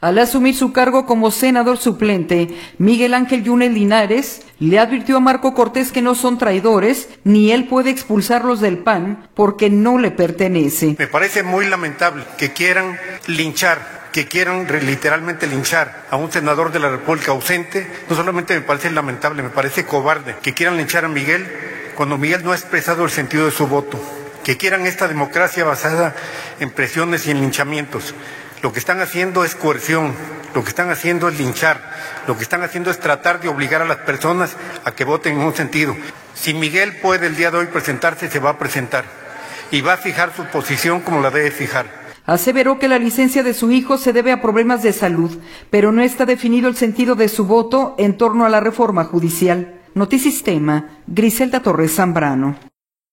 Al asumir su cargo como senador suplente, Miguel Ángel Yunes Linares le advirtió a Marco Cortés que no son traidores, ni él puede expulsarlos del PAN porque no le pertenece. Me parece muy lamentable que quieran linchar, que quieran literalmente linchar a un senador de la República ausente. No solamente me parece lamentable, me parece cobarde que quieran linchar a Miguel cuando Miguel no ha expresado el sentido de su voto, que quieran esta democracia basada en presiones y en linchamientos. Lo que están haciendo es coerción, lo que están haciendo es linchar, lo que están haciendo es tratar de obligar a las personas a que voten en un sentido. Si Miguel puede el día de hoy presentarse, se va a presentar y va a fijar su posición como la debe fijar. Aseveró que la licencia de su hijo se debe a problemas de salud, pero no está definido el sentido de su voto en torno a la reforma judicial. Notisistema, Griselda Torres Zambrano.